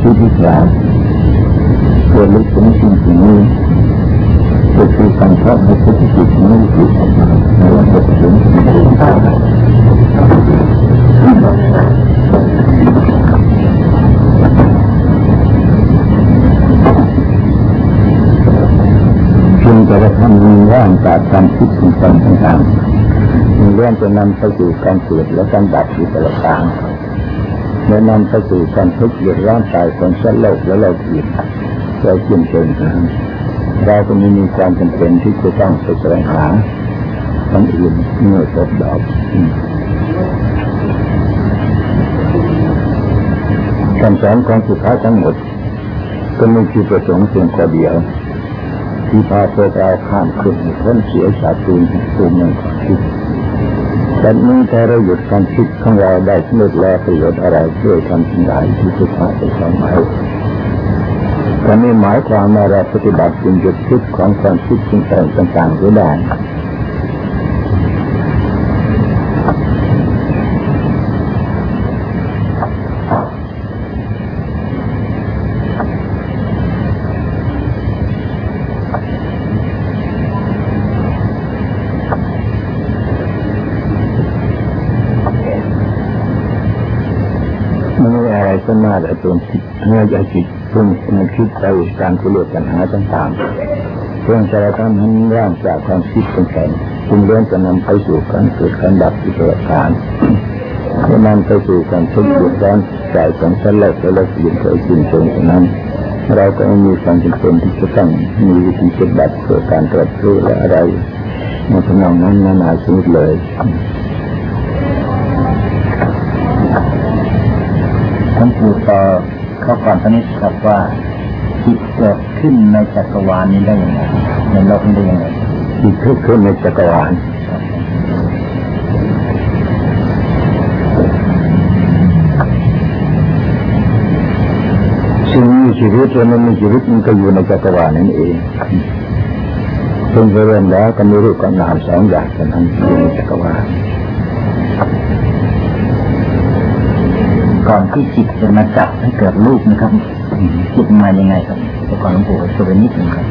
ที่กล่าวเกิดลึกถึงสิ่งนี้ก็คือการทอดในพุทธจิตนี้คือในวันเกิดถึงจึงจะกระทำมีร่างจากการคิดถึงความต่างๆมีเรื่องจะนำไปสู่การเกิดและการดับที่ประการและนำไปสู่การทุกข์เดือดร้อนใจคนเส้นโลกและโลกอีกเราเกี่ยงเกินเราก็ไม่มีความจำเป็นที่จะต้องไปแสวงหาคนอื่นเมื่อพบดอกคำสอนของสุภาษิตทั้งหมดก็มีจุดประสงค์เพียงข้อเดียวที่พาพวกเราข้ามขึ้นพ้นเสียจากภูมิแห่งความคิดแต่เมื่อเราหยุดความคิดของเราได้เลิกแล้วประโยชน์อะไรด้วยทำสิ่งใดที่พุทธะได้สอนไว้แต่ไม่หมายความว่าเราปฏิบัติจึงหยุดคิดของความคิดต่างๆก็ได้ก็น่าจะตัวคิดเมื่อจะคิดพุ่งมันคิดไปการกุเลสปัญหาต่างๆเรื่องสารพัดนั้นร่างจากความคิดเป็นแสงจึงเลื่อนจะนำไปสู่การเกิดการดับที่ประการจะนำไปสู่การทุกข์เดือดร้อนใจของสัตว์โลกและโลกอื่นเคยกินจนฉะนั้นเราก็ไม่มีความจำเป็นที่จะต้องมีวิธีปฏิบัติเพื่อการตรัสรู้และอะไรในทำนองนั้นนานาชนิดเลยท่านผู้ต่อข้อความตอนนี้ครับว่าจิตเกิดขึ้นในจักรวาลนี้ได้ยังไงในโลกนี้ได้ยังไงจิตเกิดขึ้นในจักรวาลสิ่งมีชีวิตและไม่มีชีวิตมันก็อยู่ในจักรวาลนั่นเองซึ่งเริ่มแล้วก็มีรูปกับนามสองอย่างเท่านั้นอยู่ในจักรวาลก่อนที่จิตจะมาจับให้เกิดรูปนะครับจิตมายังไงครับแต่ก่อนหลวงปู่ช่วยนิดนึงครับ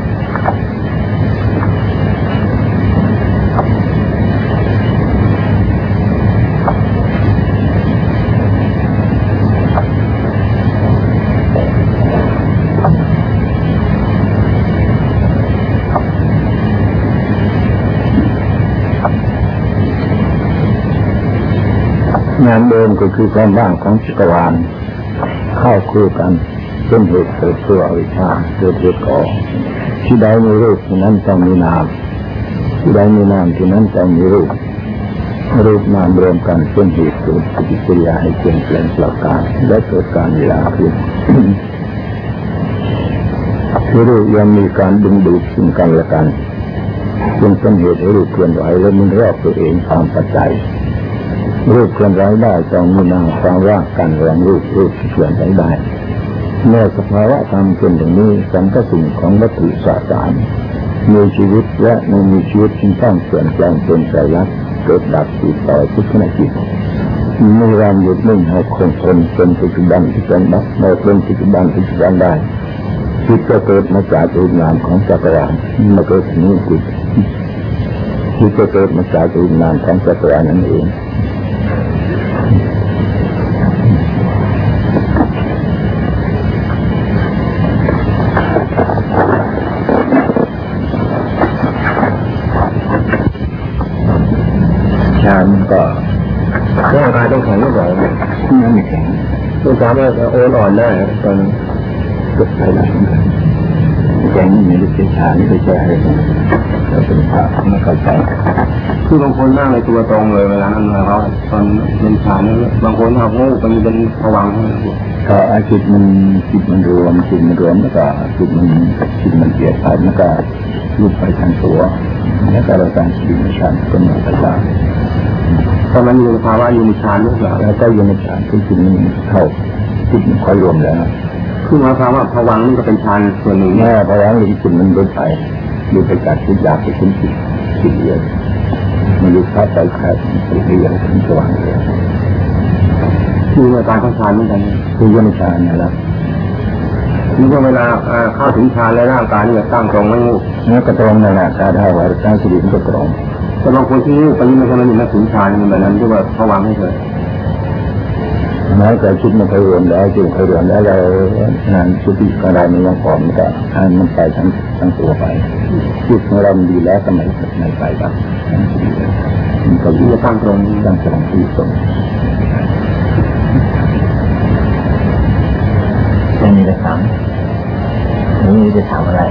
งานเดิมก็คือความว่างของจักรวาลเข้าคู่กันเป็นเหตุเกิดตัวอวิชชาเกิดเหตุก่อที่ใดมีรูปที่นั้นต้องมีนามที่ใดมีนามที่นั้นต้องมีรูปรูปนามรวมกันเป็นเหตุเกิดปฏิกิริยาให้เปลี่ยนแปลงประการและเกิดการเวลาขึ้นคือรูปยังมีการดึงดูดซึ่งกันและกันจึงเป็นเหตุให้รูปเคลื่อนไหวและมันรอบตัวเองตามปัจจัยรูปเคลื่อนไหวได้ต้องมีนามความว่างกันแรงรูปที่เคลื่อนไหวได้เมื่อสภาวะธรรมเป็นอย่างนี้สรรพสิ่งของวัตถุสสารมีชีวิตและไม่มีชีวิตจึงต้องเปลี่ยนแปลงเป็นไตรลักษณ์เกิดดับติดต่อทุกขณะจิตไม่ยอมหยุดนิ่งให้คงทนเป็นปัจจุบันที่เป็นดับไม่เป็นปัจจุบันได้จิตก็เกิดมาจากรูปนามของจักรวาลมาเกิดนี้จิตก็เกิดมาจากรูปนามของจักรวาลนั่นเองก็ร่างกายต้องแข็งก็บอกไม่แข็งไม่สามารถโอนอ่อนได้ตอนเกิดอะไรแข็งนี่ไม่ได้เสียชาไม่ได้แก่อะไรเราเป็นพระไม่เข้าใจคือบางคนนั่งในตัวตรงเลยเวลานั้นเขาตอนเป็นฌานบางคนหักงูก็มีเป็นผวังก็จิตมันรวมแล้วก็จิตมันเปลี่ยนไปแล้วก็ลุกไปทางตัวแล้วก็เราการจิตในฌานก็เหมือนกันตอนนั้นอยู่ในภาวะอยู่ในฌานหรือเปล่าแล้วก็อยู่ในฌานที่จิตมันเข้าจิตมันค่อยรวมแล้วคือหมายความว่าภวังค์นี่ก็เป็นฌานส่วนหนึ่งแน่ภวังค์จิตมันลดไปดูไปจากจิตอยากไปถึงจิตเดียวมันลุกเข้าไปแค่จิตเดียวถึงสว่างเลยคือในการเข้าฌานเหมือนกันคืออยู่ในฌานนะครับนี่ก็เวลาเข้าถึงฌานแล้วร่างกายนี่จะตั้งตรงไม่งูนี่ก็ตรงนั่นแหละการให้ไว้ตั้งสติมันก็ตรงแต่บางคนที่งูไปนี่ไม่ใช่มันนี่นะถึงฌานมันแบบนั้นที่ว่าเขาวางให้เฉยแม้แต่คิดมันเคยรวมแล้วจึงเคยรวมแล้วเรางานสติของเรามันยังพอมันก็ให้มันไปทั้งตัวไปจิตของเรามันดีแล้วก็ไม่ไปครับมันก็จะตั้งตรงที่ตรงจะมีจะถามนี่จะถามอะไร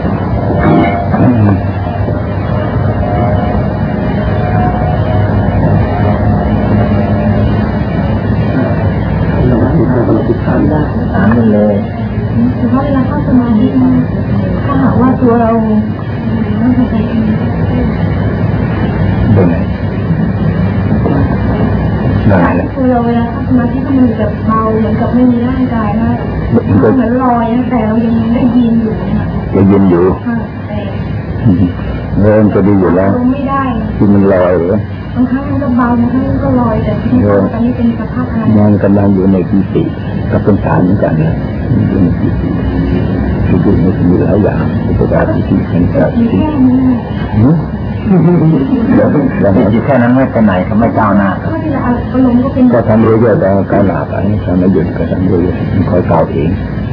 ถามมันเลยคือว่าเวลาเข้าสมาธิถ้าหากว่าตัวเราไม่เข้าใจเป็นไงคือเราเวลาเข้าสมาธิก็มันแบบเบาเหมือนกับไม่มีร่างกายนะเหมือนลอยนะแต่เรายังได้ยินอยู่นะยังยินอยู่เริ่มจะดีอยู่แล้วไม่ได้ที่มันลอยหรือบางครั้งมันก็เบาบางครั้งมันก็ลอยแต่ที่ตอนนี้เป็นสภาพอะไรมันกำลังอยู่ในปีติกับเป็นฌานเหมือนกันนะอยู่ในปีติที่มีหลายอย่างอุปการที่เป็นแบบที่แค่นั้นไม่ไปไหนเขาไม่ก้าวหน้าก็ทำเรื่อยๆแต่ก้าวหน้าไปทำไม่หยุดก็ทำเรื่อยๆมันคอยก้าวเอง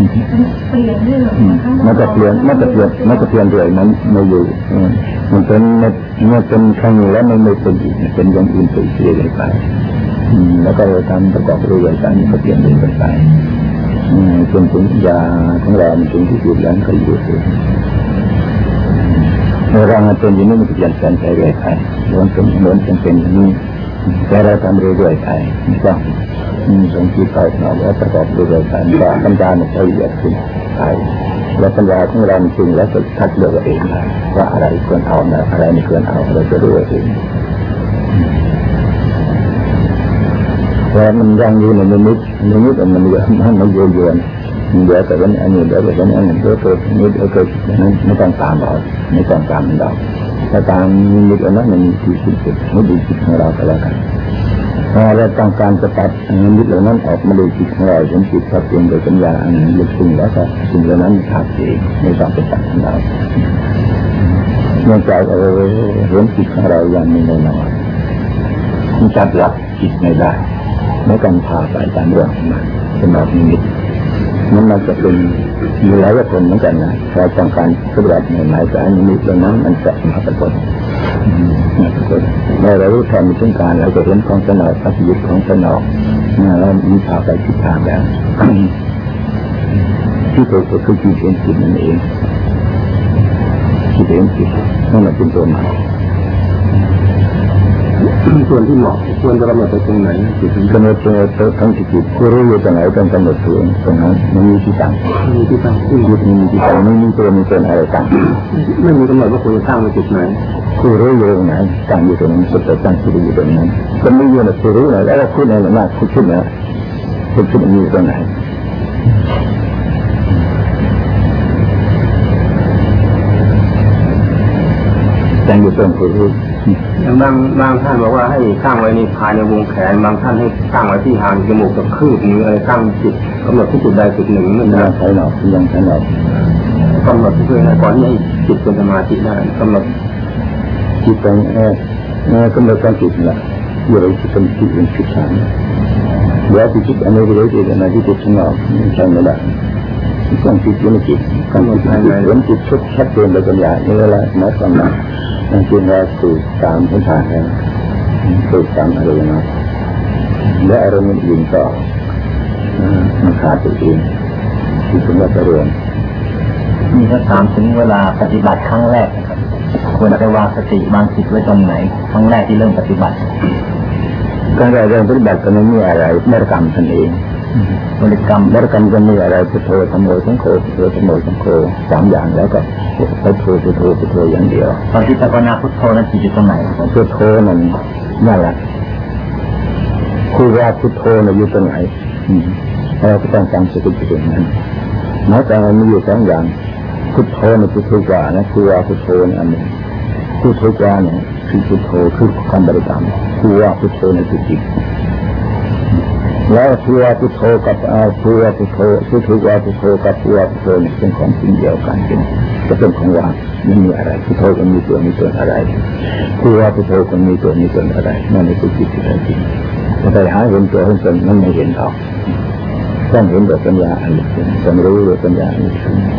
มันจะเปลี่ยนเลยมันไม่อยู่มันเป็นครั้งแล้วไม่เป็นอีกเป็นอย่างอื่นไปเรื่อยๆไปแล้วก็ทำประกอบเรื่อยๆไปก็เปลี่ยนเรื่อยๆไปจนถึงยาของเราถึงที่สุดแล้วก็อยู่เราเป็นอย่างนี้มันเปลี่ยนแปลงไปเรื่อยๆไปล้วนเป็นอย่างนี้แต่เราทำเรื่อยๆไปก็สมคิดไปเราแล้วประกอบเรื่อยๆไปก็ปัญญามันจะละเอียดขึ้นไปแล้วปัญญาของเราจริงแล้วก็คัดเลือกเองว่าอะไรควรเอาอะไรไม่ควรเอาเราจะรู้เองแต่มันยังอยู่ในนิดมันเยอะมันเยอะเดี๋ยวแต่วันอันนี้เดี๋ยววันอันนี้เกิดนิดเกิดนั้นไม่ต้องตามเราไม่ต้องตามมันเราถ้าตามนิดอันนั้นมันคือจิตไม่ดีจิตของเราก็แล้วกันถ้าเราต้องการจะตัดนิดเหล่านั้นออกมาเลยจิตของเราจนจิตทับเองโดยปัญญาอันลึกซึ้งแล้วก็สิ่งเหล่านั้นขาดเองไม่ต้องไปตัดของเราเนื่องจากเห็นจิตของเราอย่างนี้แน่นอนมันจับหลักจิตไม่ได้ไม่ต้องพาไปตามเรื่องของมันเป็นแบบนี้มันจะเป็นมีหลายคนเหมือนกันนะเราต้องการปฏิบัติในหลายสายนิดเหล่านั้นมันจะมาปรากฏเมื่อเรารู้ทันถึงการเราจะเห็นของสนองพัฒยุทธ์ของสนองแล้วมีพาไปทิศทางแล้วที่ตัวก็คือจิตเป็นจิตนั่นเองจิตเป็นจิตนั่นแหละเป็นตัวหมายส่วนที่เหมาะควรจะกำหนดไปตรงไหนกำหนดทั้งจิตผู้รู้อยู่ตรงไหนต้องกำหนดตรงนั้นมันมีที่ตั้งมีที่ตั้งจิตมีที่ตั้งไม่มีตัวมีเป็นอะไรตั้งไม่มีกำหนดว่าควรจะตั้งในจุดไหนผู้รู้อยู่ตรงไหนตั้งอยู่ตรงนั้นสุดแต่ตั้งที่อยู่ตรงนั้นก็ไม่อยู่ในผู้รู้แล้วคุณอะไรมากคุณคิดนะคุณคิดมันอยู่ตรงไหนตั้งอยู่ตรงผู้รู้บางท่านบอกว่าให้ตั้งไว้ในภายในวงแขนบางท่านให้ตั้งไว้ที่หางจมูกกับคืบมืออะไรตั้งจิตกำหนดที่จุดใดจุดหนึ่งนั่นนะใช่หรอกยังใช่หรอกกำหนดเพื่อให้ก่อนที่จิตเป็นสมาธิได้กำหนดจิตเป็นกำหนดการจิตแหละอยู่ในจิตเป็นจิตเป็นจิตฐานเดี๋ยวจิตอันนี้เรียกอะไรที่จิตสงบใช่ไหมล่ะการจิตอยู่ในจิตการจิตภายในเห็นจิตชัดเจนโดยปัญญานี่แหละหมายความว่านั่นคือเราสูดตามพื้นฐานแล้วสูดตามอะไรนะและอารมณ์อื่นก็มันขาดตัวเองที่เป็นว่าเรื่องมีคำถามถึงเวลาปฏิบัติครั้งแรกนะครับควรจะวางสติวางจิตไว้ตรงไหนครั้งแรกที่เริ่มปฏิบัติครั้งแรกเริ่มปฏิบัติก็ไม่มีอะไรบริกรรมตนเองบริกรรมจะมีอะไรพุทโธธัมโมสังโฆพุทโธธัมโมสังโฆสามอย่างแล้วก็พุทโธอย่างเดียวตอนที่ภาวนาพุทโธนั้นจิตอยู่ตรงไหนพุทโธนั่นแหละคือว่าพุทโธอยู่ตรงไหนเราก็ต้องจำสติอยู่ตรงนั้นหมายความว่ามีอยู่สองอย่างพุทโธพุทโธกว่านะคือว่าพุทโธอันหนึ่งพุทโธกว่าเนี่ยคือพุทโธคือคำบริกรรมคือว่าพุทโธคือจิตแล้วพุทธพุทโธกับพุทธพุทโธพุทธวาพุทโธกับพุทธพุทโธนี่เป็นของจริงเดียวกันจริงจะเป็นของว่างไม่มีอะไรพุทโธก็มีตัวมีตนอะไรพุทธวาพุทโธก็มีตัวมีตนอะไรนั่นคือจิตที่แท้จริงแต่หาเห็นตัวเห็นตนมันไม่เห็นหรอกต้องเห็นโดยปัญญาอันนี้ต้องรู้โดยปัญญาอันนี้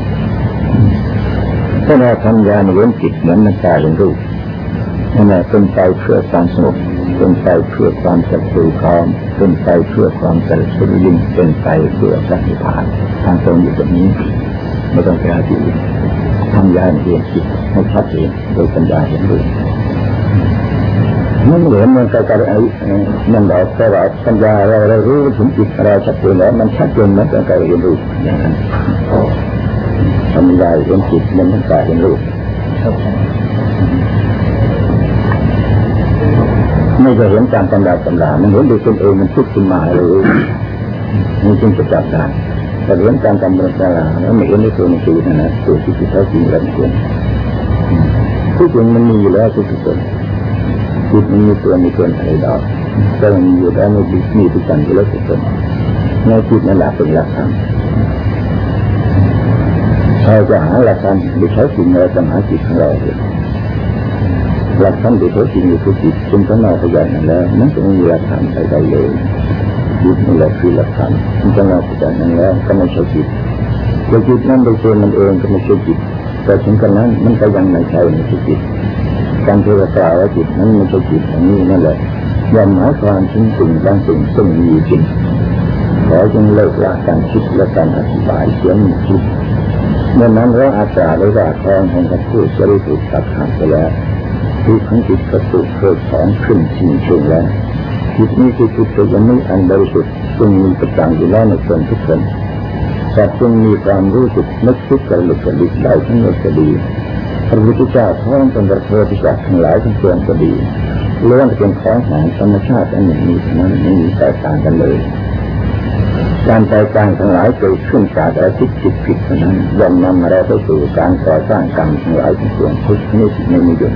ถ้าเราทำยาในเรื่องจิตเหมือนมันกลายเป็นรูปนั่นแหละเป็นไปเพื่อความสงบเป็นไปเพื่อความสัจจะความเป็นไปเพื่อความสัจจะยิ่งเป็นไปเพื่อพระนิพพานทางตรงอยู่ตรงนี้ไม่ต้องไปหาที่อื่นทำยาในเรื่องจิตให้ชัดเจนโดยปัญญาเห็นรูปมันเหมือนมันก็จะนั่นแหละแต่ว่าปัญญาเรารู้ถึงจิตเราชัดเจนแล้วมันชัดเจนมันก็เห็นรูปอย่างนั้นปัญญาเห็นจิตมันก็เห็นรูปไม่จะเห็นตามตำรามันเห็นโดยตนเองมันคิดขึ้นมาเลยมันจึงจะจับได้แต่เห็นตามตำราแล้วไม่เห็นในตัวหนังสือนะตัวที่แท้จริงแล้วมันทุกอย่างมันมีอยู่แล้วทุกคนจิตมันมีตัวมีตนอะไรดอกแต่มันมีอยู่แล้วมันมีทุกอย่างอยู่แล้วทุกคนในจิตนั่นแหละเป็นหลักธรรมเราจะหาหลักธรรมโดยใช้สิ่งใดจะหาจิตของเราหลักธรรมโดยใช้สิ่งอยู่ทุกจิตจนทั้งเราพยายามแล้วมันจะไม่มีหลักธรรมใดๆเลยจิตนี่แหละคือหลักธรรมจนทั้งเราพยายามแล้วก็ไม่ใช่จิตแต่จิตนั้นโดยตัวมันเองก็ไม่ใช่จิตแต่ถึงกระนั้นมันก็ยังไม่ใช่ไม่ใช่จิตการที่เรากล่าวว่าจิตนั้นไม่ใช่จิตอย่างนี้นั่นแหละย่อมหมายความถึงสิ่งบางสิ่งซึ่งมีจริงขอจึงเลิกละการคิดและการอธิบายเสียงจิตเมื่อนั้นเราอาจารย์ได้ว่าทองแห่งพระผู้บริสุทธิ์ตัดขาดไปแล้วที่ทั้งจิตกระตุกเกิดถอนขึ้นจริงๆแล้วจิตนี้คือจิตที่ไม่อันบริสุทธิ์ซึ่งมีประจังอยู่แล้วในคนทุกคนแต่จึงมีความรู้สึกนึกคิดกระลุกกระดิกได้ทั้งหมดก็ดีพระพุทธเจ้าท้องเป็นประเสริฐจากทั้งหลายทั้งปวงก็ดีล้วนเป็นของแห่งธรรมชาติอันหนึ่งนี้นั้นไม่มีแตกต่างกันเลยการแตกต่างทั้งหลายเกิดขึ้นจากอาทิตย์ผิดๆนั้นย่อมนำมาเราไปสู่การก่อสร้างกรรมทั้งหลายทั้งปวงทุกชนิดในนิยม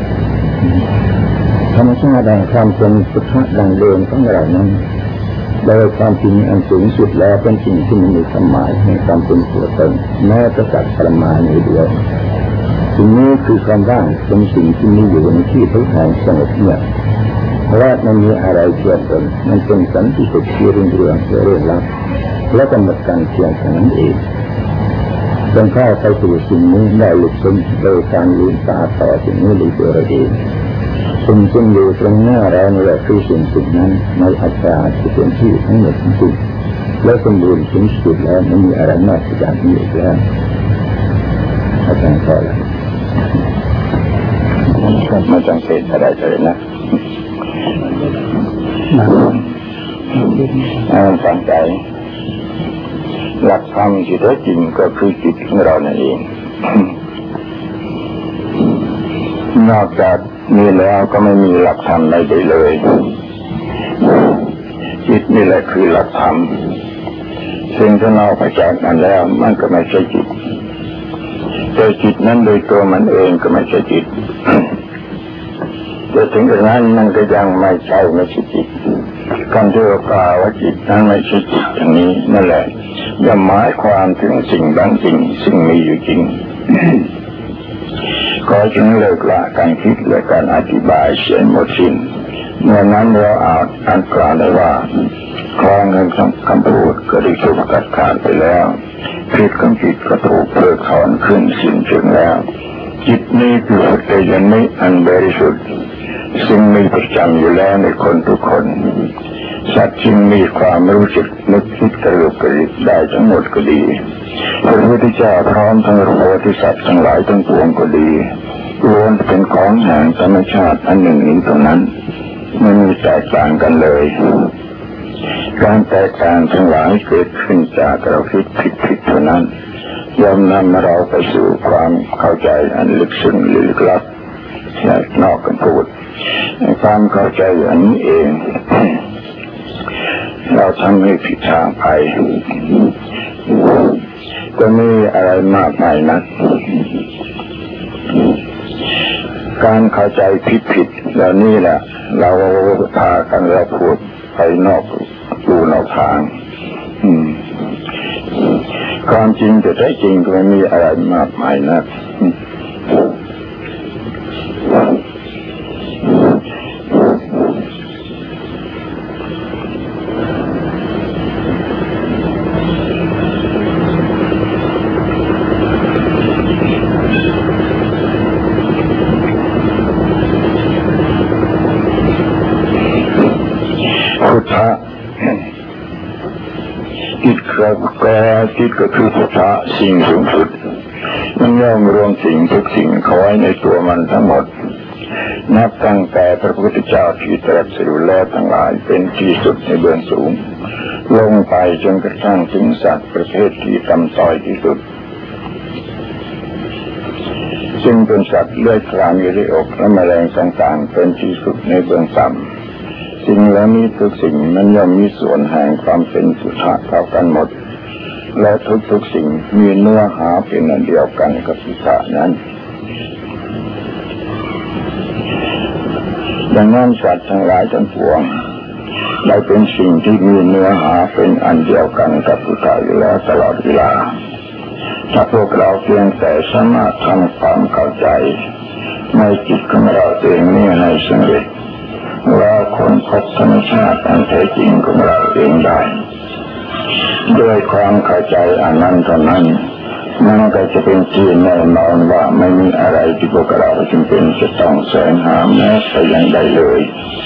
ธรรมชาติแห่งความเป็นสุขะดังเดิมของเรานั้นโดยความจริงอันสูงสุดแล้วเป็นสิ่งที่มีความหมายในความเป็นตัวตนแม้จะจัดประมาณนี้เดียวสิ่งนี้คือความว่างเป็นสิ่งที่มีอยู่ในที่ทุกแห่งสงบเงียบและไม่มีอะไรเชื่อตนมันเป็นสันติสุขที่เรื่องลับและกำหนดการเพียงแค่นั้นเองจนเข้าไปสู่สิ่งนี้ได้หลุดพ้นโดยการลืมตาต่อสิ่งนี้ด้วยตัวเราเองสิ่งซึ่งอยู่ตรงหน้าเรานี่แหละคือสิ่งนั้นในอัตตาที่เป็นที่ทั้งหมดทั้งสิ้นและสมบูรณ์ถึงสุดแล้วไม่มีอะไรนอกจากนี้อีกแล้วอาจารย์ขอแล้วไม่จำเป็นอะไรเลยนะตั้งใจหลักธรรมที่แท้จริงก็คือจิตของเรานั่นเองนอกจากนี้แล้วก็ไม่มีหลักธรรมใดๆเลยจิตนี่แหละคือหลักธรรมซึ่งถ้านอกจากนั้นแล้วมันก็ไม่ใช่จิตแต่จิตนั้นโดยตัวมันเองก็ไม่ใช่จิตแต่ถึงกระนั้นมันก็ยังไม่ใช่จิตการที่เรากล่าวว่าจิตนั้นไม่ใช่จิตอย่างนี้นั่นแหละย่อมหมายความถึงสิ่งบางสิ่งซึ่งมีอยู่จริงก็จึงเลิกละการคิดและการอธิบายเสียหมดสิ้นเมื่อนั้นเราอาจกล่าวได้ว่าคลองแห่งคำพูดก็ได้ถูกตัดขาดไปแล้วพิษของจิตก็ถูกเพิกถอนขึ้นสิ้นเชิงแล้วจิตนี้คือสุดแต่ยังไม่อันบริสุทธิ์ซึ่งมีประจำอยู่แล้วในคนทุกคนสัตว์จึงมีความรู้สึกนึกคิดกระลุกกระดิกได้ทั้งหมดก็ดีพระพุทธเจ้าพร้อมทั้งโพธิสัตว์ทั้งหลายทั้งปวงก็ดีล้วนเป็นของแห่งธรรมชาติอันหนึ่งนี้เท่านั้นไม่มีแตกต่างกันเลยการแตกต่างทั้งหลายเกิดขึ้นจากเราคิดผิดเท่านั้นย่อมนำเราไปสู่ความเข้าใจอันลึกซึ้งลึกลับและนอกกันพูดความเข้าใจอันนี้เองเราทำให้ผิดทางไปก็มีอะไรมากมายนักการเข้าใจผิดเหล่านี้แหละเราพากันเราพูดไปนอกปูนอกทางความจริงแต่แท้จริงก็ไม่มีอะไรมากมายนักพุทธะจิตก็คือพุทธะสิ่งสูงสุดมันย่อมรวมสิ่งทุกสิ่งเข้าไว้ในตัวมันทั้งหมดนับตั้งแต่พระพุทธเจ้าที่ตรัสรู้แล้วทั้งหลายเป็นที่สุดในเบื้องสูงลงไปจนกระทั่งถึงสัตว์ประเภทที่ต่ำต้อยที่สุดซึ่งเป็นสัตว์เลื้อยคลานอยู่ในอกและแมลงต่างๆเป็นที่สุดในเบื้องต่ำสิ่งเหล่านี้ทุกสิ่งมันย่อมมีส่วนแห่งความเป็นพุทธะเท่ากันหมดและทุกสิ่งมีเนื้อหาเป็นอันเดียวกันกับพุทธะนั้นดังนั้นสัตว์ทั้งหลายทั้งปวงได้เป็นสิ่งที่มีเนื้อหาเป็นอันเดียวกันกับพุทธะอยู่แล้วตลอดเวลาถ้าพวกเราเพียงแต่สามารถทำความเข้าใจในจิตของเราเองนี่ให้สำเร็จเราค้นพบธรรมชาติอันแท้จริงของเราเองได้ด้วยความเข้าใจอันนั้นเท่านั้นมันก็จะเป็นที่แน่นอนว่าไม่มีอะไรที่พวกเราจำเป็นจะต้องแสวงหาแม้แต่อย่างใดเลย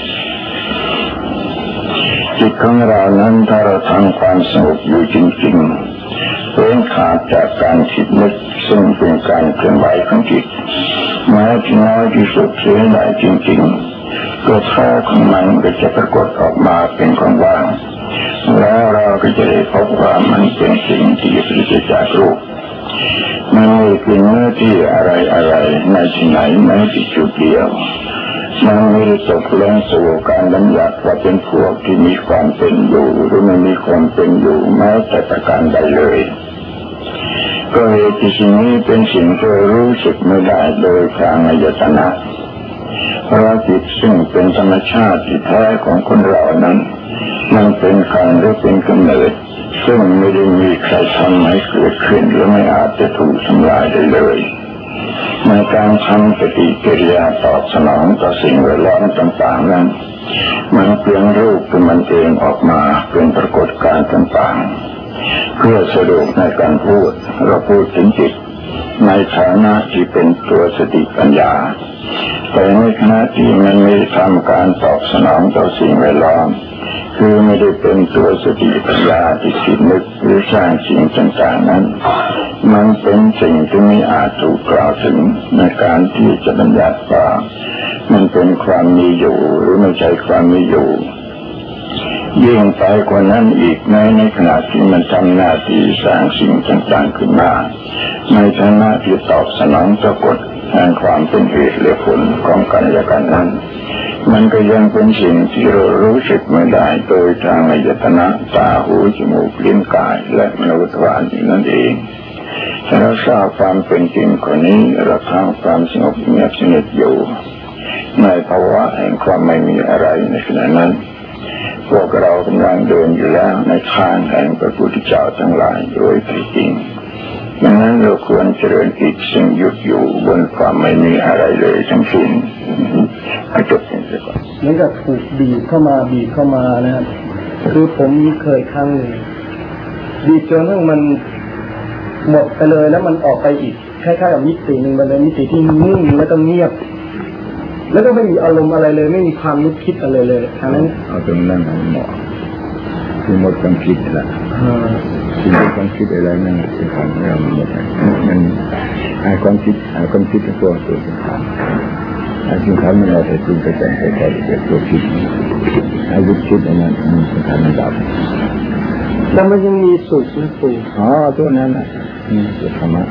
จิตของเรานั้นถ้าเราทำความสงบอยู่จริงๆเว้นขาดจากการคิดนึกซึ่งเป็นการเคลื่อนไหวของจิตแม้ที่น้อยที่สุดเสียได้จริงๆตัวแท้ของมันก็จะปรากฏออกมาเป็นของว่างแล้วเราก็จะได้พบว่ามันเป็นสิ่งที่ปราศจากรูปมันไม่เป็นเนื้อที่อะไรในที่ไหนแม้ที่จุดเดียวมันไม่ได้ตกลงสู่การบัญญัติว่าเป็นพวกที่มีความเป็นอยู่หรือไม่มีความเป็นอยู่แม้แต่ประการใดเลยก็เหตุที่สิ่งนี้เป็นสิ่งที่รู้สึกไม่ได้โดยทางอายตนะเพราะจิตซึ่งเป็นธรรมชาติที่แท้ของคนเรานั้นมันเป็นการหรือเป็นกำเนิดซึ่งไม่ได้มีใครทำให้เกิดขึ้นและไม่อาจจะถูกทำลายได้เลยในการทำปฏิกิริยาตอบสนองต่อสิ่งแวดล้อมต่างๆนั้นมันเปลี่ยนรูปเป็นมันเองออกมาเป็นปรากฏการณ์ต่างๆเพื่อสะดวกในการพูดเราพูดถึงจิตในฐานะที่เป็นตัวสติปัญญาแต่ในขณะที่มันไม่ทำการตอบสนองต่อสิ่งแวดล้อมคือไม่ได้เป็นตัวสติปัญญาที่คิดนึกหรือสร้างสิ่งต่างๆนั้นมันเป็นสิ่งที่ไม่อาจถูกกล่าวถึงในการที่จะบัญญัติว่ามันเป็นความมีอยู่หรือไม่ใช่ความมีอยู่ยิ่งไปกว่านั้นอีกในขณะที่มันทำหน้าที่สร้างสิ่งต่างๆขึ้นมาในฐานะที่ตอบสนองต่อกฎแห่งความเป็นเหตุและผลของกันและกันนั้นมันก็ยังเป็นสิ่งที่เรารู้สึกไม่ได้โดยทางอายตนะตาหูจมูกลิ้นกายและมโนทวารนั่นเองถ้าเราทราบความเป็นจริงคนนี้เราทำความสงบเงียบสนิทอยู่ในภาวะแห่งความไม่มีอะไรในขณะนั้นพวกเรากำลังเดินอยู่แล้วในทางแห่งพระพุทธเจ้าทั้งหลายโดยแท้จริงดังนั้นเราควรเจริญจิตซึ่งหยุดอยู่บนความไม่มีอะไรเลยทั้งสิ้นให้จบเสียก่อนเหมือนกับถูกบีบเข้ามานะครับคือผมเคยครั้งหนึ่งบีบจนทั้งมันหมดไปเลยแล้วมันออกไปอีกคล้ายๆกับมิติหนึ่งมันเป็นมิติที่นิ่งแล้วก็เงียบแล้วก็ไม่มีอารมณ์อะไรเลยไม่มีความนึกคิดอะไรเลยฉะนั้นเอาตรงนั้นเหมาะที่หมดความคิดแล้วที่หมดความคิดอะไรนั่นเป็นของเราหมดมันความคิดเป็นตัวสำคัญสิ่งที่มันเราจะจึงไปแต่งไปแต่งตัวคิดยุคคิดอันนั้นสำคัญดับแล้วมันยังมีสุขนะปู่ตัวนั้นน่ะสุขธรรมะ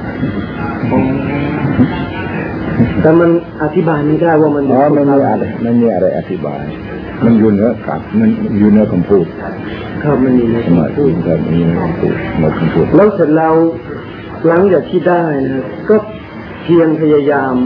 แต่มันอธิบายไม่ได้ว่ามันไม่มีอะไรอธิบายมันอยู่เนื้อกับมันอยู่เนื้อคำพูดครับมันอยู่ในคำพูดครับมีเนื้อคำพูดหมดคำพูดแล้วเสร็จแล้วหลังจากที่ได้นะก็เพียรพยายาม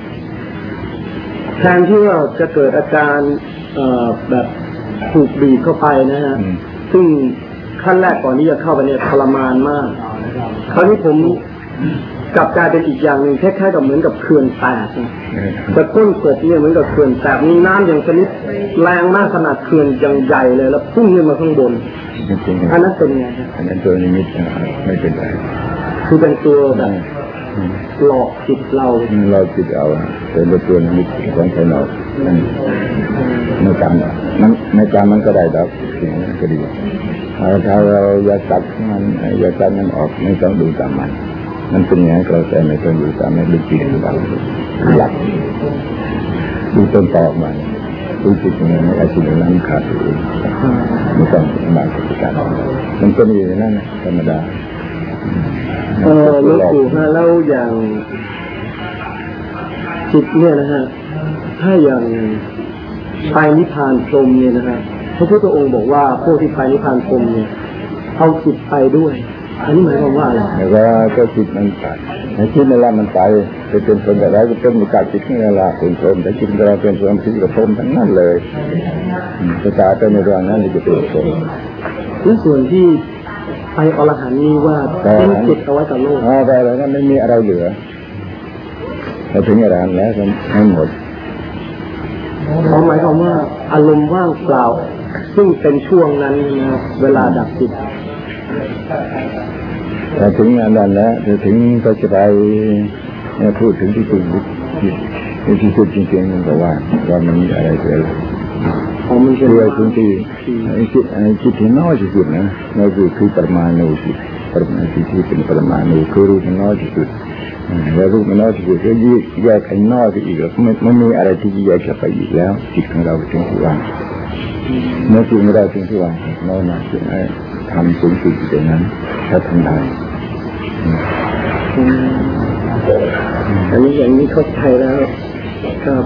แทนที่ว่าจะเกิดอาการแบบถูกบีบเข้าไปนะฮะซึ่งขั้นแรกก่อนที่จะเข้าไปเนี่ยทรมานมากคราวนี้ผมกลับกลายเป็นอีกอย่างหนึ่งคล้ายๆกับเหมือนกับเขื่อนแตกแต่ก้นกบเนี่ยเหมือนกับเขื่อนแตกมีน้ำอย่างชนิดแรงมากขนาดเขื่อนอย่างใหญ่เลยแล้วพุ่งขึ้นมาข้างบนอันนั้นเป็นไงครับอันนั้นตัวนิมิตไม่เป็นไรคือเป็นตัวแบบหลอกจิตเราจิตเอาเป็นตัวนิมิตของภายนอกในการมันก็ได้ดอกสิ่งนั้นก็ดีถ้าเราอยากตัดมันออกไม่ต้องดูตามมันเป็นอย่างเราแต่ไม่ต้องดูตามมันดูจิตของเราหลักดูต้นตอมันดูจิตของเราไอ้สิ่งนั้นขาดไปไม่ต้องมาปฏิการมันก็มีนั่นธรรมดาหลวงปู่ฮะแล้วอย่างจิตเนี่ยนะฮะถ้าอย่างไปนิพพานพรหมเนี่ยนะฮะพระพุทธองค์บอกว่าพวกที่ไปนิพพานพรหมเนี่ยเอาจิตไปด้วยอันนี้หมายความว่าอะไรแล้วก็จิตมันไปในจิตนั่นแหละมันไปเป็นคนแต่ละก็เป็นมีการจิตนี่แหละเป็นพรหมแต่จิตเราเป็นพรหมจิตกับพรหมทั้งนั้นเลยจะตายไปในเรื่องนั้นจะเป็นพรหมและส่วนที่ไปอรหันต์นี้ว่าทิ้งจิตเอาไว้กับโลกไปแล้วนั้นไม่มีอะไรเหลือถ้าถึงอรหันต์แล้วทั้งหมดหมายความว่าอารมณ์ว่างเปล่าซึ่งเป็นช่วงนั้นนะเวลาดับจิตถ้าถึงอันนั้นแล้วถึงก็จะไปพูดถึงที่สุดที่สุดจริงๆมันก็ว่ามันมีอะไรเกิดมันเป็นด้วยจริงๆจิตที่น้อยที่สุดนะนั่นคือปรมาณูจิตที่เป็นปรมาณูคือรูปมันน้อยที่สุดแล้วรูปมันน้อยที่สุดก็แยกไอ้น้อยไปอีกแล้วไม่มีอะไรที่แยกไปอีกแล้วจิตของเราถึงที่ว่างเมื่อจิตของเราถึงที่ว่างน้อยมากจึงทำสูงสุดอยู่ตรงนั้นถ้าทำได้อันนี้อย่างนี้เข้าใจแล้วครับ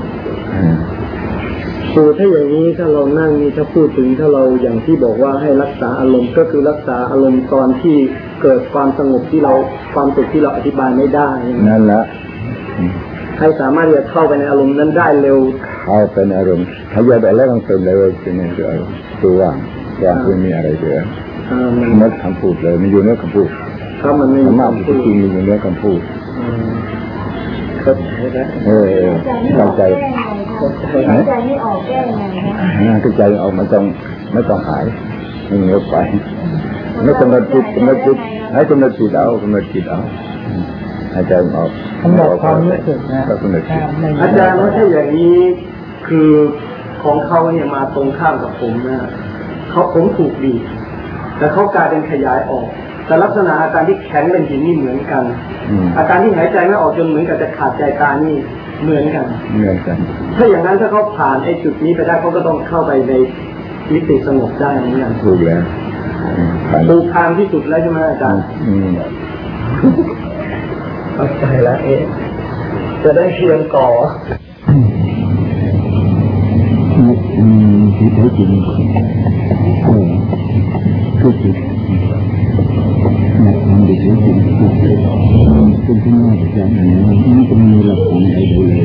คือถ้าอย่างนี้ถ้าเรานั่งนี่ถ้าพูดถึงถ้าเราอย่างที่บอกว่าให้รักษาอารมณ์ก็คือรักษาอารมณ์ตอนที่เกิดความสงบที่เราความสุขที่เราอธิบายไม่ได้นั่นแหละให้สามารถจะเข้าไปในอารมณ์นั้นได้เร็วเข้าไปในอารมณ์ถ้าอยากได้แล้วต้องเติมเลยเป็นในตัวว่างไม่มีอะไรเหลือนักคำพูดเลยมีอยู่เนื้อคำพูดถ้ามันไม่มากจริงมีอยู่เนื้อคำพูดเข้าใจแล้วเข้าใจใจไม่ออกแก้ยังไงนะเข้าใจออกไม่ต้องหายไม่เงียบไปไม่กำหนดจิตให้กำหนดจิตเอาหายใจออกกำหนดความรู้สึกนะอาจารย์ว่าถ้าอย่างนี้คือของเขาเนี่ยมาตรงข้ามกับผมนะผมถูกบีบแต่เขากลายเป็นขยายออกแต่ลักษณะอาการที่แข็งเป็นหินนี่เหมือนกันอาการที่หายใจไม่ออกจนเหมือนกับจะขาดใจตายนี่เหมือนกันถ้าอย่างนั้นถ้าเขาผ่านไอ้จุดนี้ไปได้เขาก็ต้องเข้าไปในมิติสงบได้เหมือนกันถูกแล้วถูกทางที่สุดแล้วใช่ไหมอาจารย์เข้าใจแล้วจะได้เพียงต่อที่แท้จริงคือจิตหนักมันดีจริงๆเป็นที่น่าสนใจนี่ก็มีหลักฐานใดๆเลย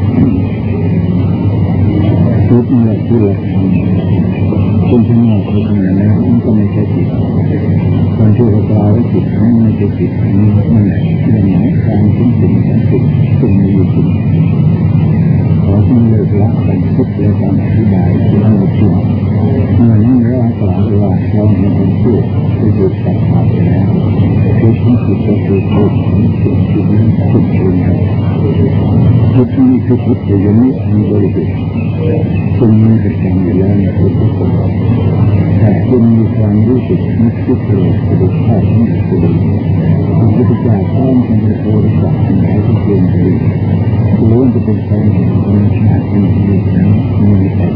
ทุกอย่างที่เราทำเป็นที่น่าสนใจนะมันก็ไม่ใช่จิตการที่เรากล่าวว่าจิตนั้นไม่ใช่จิตนี้นั่นแหละเรื่องไหนการถึงสิ่งของจิตซึ่งมีอยู่จริงขอที่เลิกละการคิดและการอธิบายที่เราคิดเมื่อนั้นเรากล่าวว่าเราเป็นผู้ที่ถูกตัดขาดไปแล้วคือที่จิตก็คือผู้ที่จิตนั้นทุกข์เองจิตนี้คือจิตอย่างนี้อันบริสุทธิ์ซึ่งมีประจำอยู่แล้วในทุกคนแต่คุณมีความรู้สึกนึกคิดเลยสะดุดภาพนี้สะดุดพระพุทธเจ้าพร้อมจะเป็นโพธิสัตว์ในทุกเรื่องเลยล้วนจะเป็นความเห็นธรรมชาติที่มีนั้นมีแต่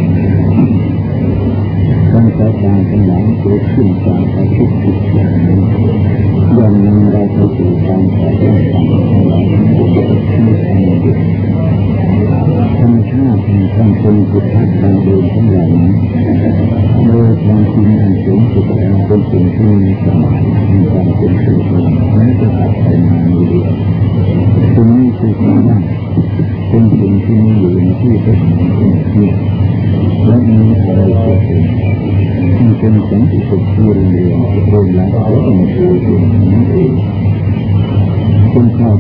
การต่างๆทั้งหลายเกิดขึ้นจากความคิดผิดอย่างนี้ย่อมนำเราไปสู่การต่อต้านต่างๆทั้งหลายที่เกิดขึ้นในจิตธรรมชาติแห่งความเป็นจิตทางเดินทั้งหลายนั้นโดยความจริงอันสูงสุดแล้วเป็นสิ่งที่มีสมัยมีความเป็นสิ่งที่ไม่จะตัดไปมาในเรื่องตรงนี้คือความว่าเป็นสิ่งที่มีอยู่ในที่ประชุมที่และมีอะไรเกิดขึ้นที่เป็นสังค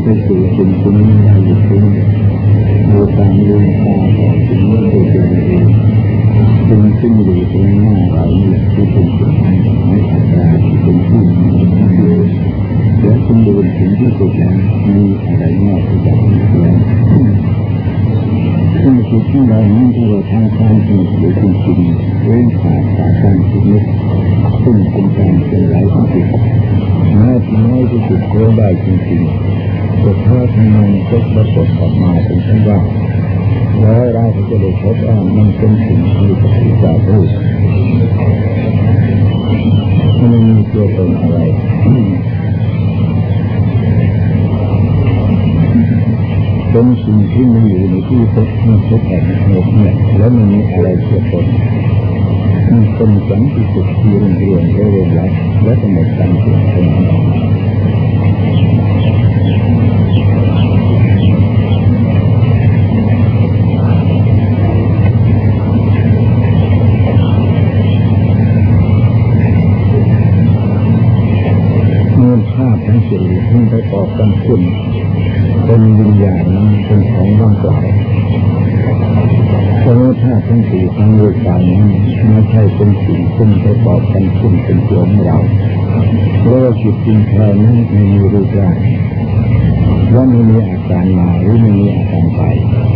ไปสู่สิ่งที่ไม่ได้อยู่ที่ดูตามดูตาต่อสิ่งที่ตัวเองสิ่งที่อยู่ตรงหน้าเราเนี่ยที่เป็นสิ่งที่ไม่ธรรมดาที่เป็นที่และคุณดูสิ่งที่สุดแล้วมีอะไรนอกจากนี้แล้วซึ่งสิ่งที่เราไม่ได้ทำความจริงหรือจริงๆเรื่องขาดการคิดนึกซึ่งเป็นการเป็นไรที่สุดแม้ที่น้อยที่สุดก็ได้จริงๆแต่ถ้าทำมันก็ปรากฏออกมาเป็นเช่นว่าแล้วเราก็เลยพบว่ามันเป็นสิ่งที่ปฏิบัติรูปมันมีตัวตนอะไรเป็นสิ่งที่มีอยู่ในที่พบแต่ในโลกเนี่ยแล้วมันมีอะไรตัวตนมันเป็นสันติสุขที่รุ่งเรืองรักและสมบูรณ์เปลี่ยนแปลงทั้งสี่ที่ประกอบกันขึ้นเป็นวิญญาณนั้นเป็นของว่างเปล่าสมมติธาตุทั้งสี่ทั้งรูปกายนั้นไม่ใช่เป็นสิ่งซึ่งประกอบกันขึ้นเป็นตัวของเราเพราะว่าจิตจริงแท้นั้นไม่มีรูปร่างและไม่มีอาการมาหรือไม่มีอาการไป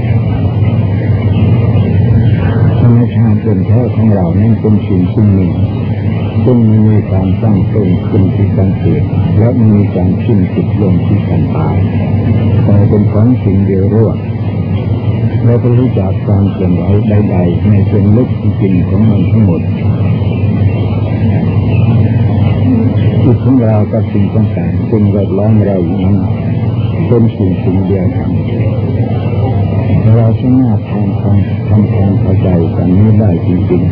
ธรรมชาติเป็นแท้ของเรานั้นเป็นสิ่งซึ่งหนึ่งซึ่งมีการตั้งต้นขึ้นที่การเกิดและมีการสิ้นสุดลงที่การตายแต่เป็นของสิ่งเดียวรวดเราไปรู้จักการเคลื่อนไหวใดๆในเชิงลึกจริงๆของมันทั้งหมดจิตของเรากับสิ่งต่างๆซึ่งแวดล้อมเราอยู่นั้นเป็นสิ่งเดียวกันเราสามารถทำความเข้าใจกันนี้ได้จริงๆ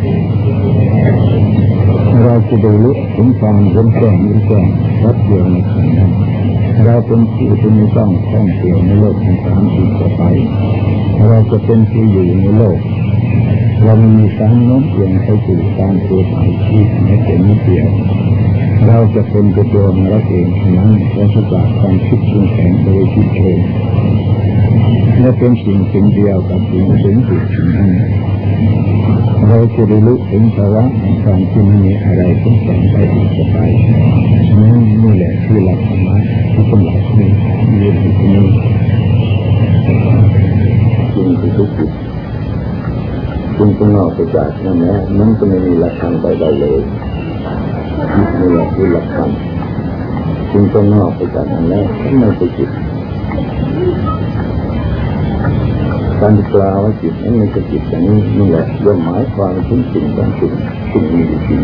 เราจะได้รู้ถึงความเห็นแจ้งรู้แจ้งรับเดียวในสิ่งนั้นเราเป็นผู้ที่ไม่ต้องท่องเที่ยวในโลกทั้งสามอีกต่อไปเราจะเป็นผู้อยู่ในโลกเรามีการโน้มเอียงไปสู่การตัวไปที่ไม่เป็นนิดเดียวเราจะเป็นตัวของเราเองนั้นเราจะจากความคิดซึ่งแข็งโดยคิดเองและเป็นสิ่งเดียวกับสิ่งสิ่งนั้นเราจะได้รู้ถึงภาวะแห่งความที่ไม่มีอะไรต้องแฝงไปอีกต่อไปฉะนั้นนี่แหละคือหลักธรรมะที่เป็นหลักนี้ยืนอยู่ที่นี่จริงที่ทุกข์จริงต้องนอกไปจากนั่นแหละมันก็ไม่มีหลักธรรมใดๆเลยนี่แหละคือหลักธรรมจริงต้องนอกไปจากนั่นแหละไม่ไปจิตการกล่าวว่าจิตนั้นไม่ใช่จิตอย่างนี้นี่แหละย่อมหมายความถึงสิ่งบางสิ่งซึ่งมีอยู่จริง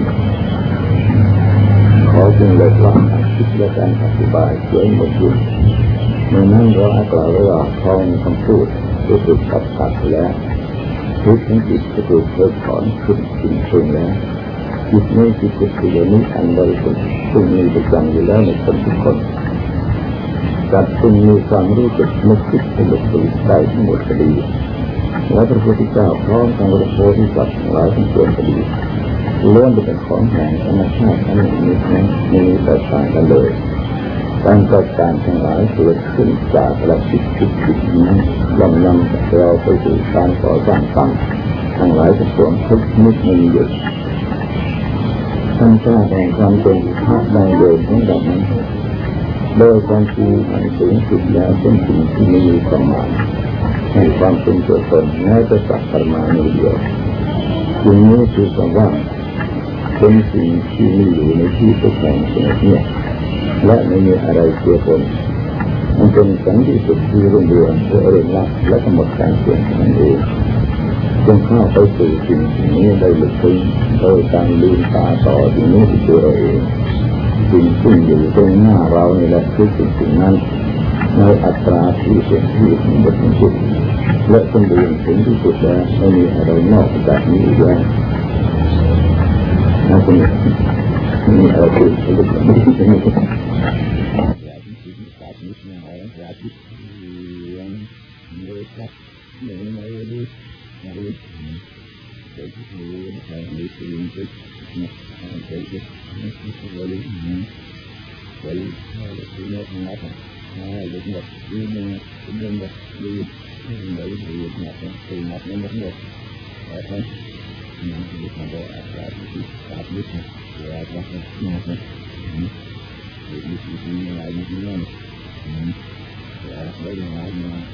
ขอจึงเลิกละคิดและการอธิบายเสียหมดอยู่ในนั้นเรากล่าวว่าทองคำพูดรู้สึกขัดแล้วทุกทั้งจิตจะถูกเพิกถอนขึ้นจริงแล้วจิตนี้จิตที่อยู่นี้อันใดซึ่งมีประจำอยู่แล้วในคนทุกคนจัดซึ่งมีความรู้สึกนึกคิดเป็นหลักสูตรได้ทั้งหมดคดีและพระพุทธเจ้าพร้อมทั้งพระโพธิสัตว์หลายทั้งปวงคดีล้วนเป็นของแห่งธรรมชาติทั้งนี้นั้นมีแตกต่างกันเลยการจัดการทั้งหลายเกิดขึ้นจากระดับจิตนั้นย่อมนำเราไปสู่การก่อสร้างกรรมทั้งหลายทั้งปวงทุกนิดมีอยู่ธรรมชาติแห่งความเป็นพระดังเดิมของแบบนั้นโดยความจริงอันสูงสุดแล้วเป็นสิ่งที่ไม่มีความหมายแห่งความเป็นตัวตนแม้แต่สักประมาณเดียวสิ่งนี้คือคำว่าเป็นสิ่งที่มีอยู่ในที่ประแสงสงบเนี่ยและไม่มีอะไรเกี่ยวข้องมันเป็นสันติสุขที่รุ่งเรืองเพื่อเรื่องละและทั้งหมดการเปลี่ยนแปลงเองจงเข้าไปสู่สิ่งนี้ได้ลึกซึ้งโดยการลืมตาต่อสิ่งนี้ที่ตัวเราเองสิ่งซึ่งอยู่ตรงหน้าเรานี่แหละคือสิ่งนั้นในอัตราที่เสียงที่หมดสิ้นและสมบูรณ์ถึงที่สุดแล้วไม่มีอะไรนอกจากนี้อีกแล้วนะคุณมีอะไรที่ไม่ใช่ được nhập đi nhưng cũng nhân nhập đi để thì nhập từ nhập nó mất được thôi nhưng việc mà để là tập biết này để cho nhập này thì như là như thế này để là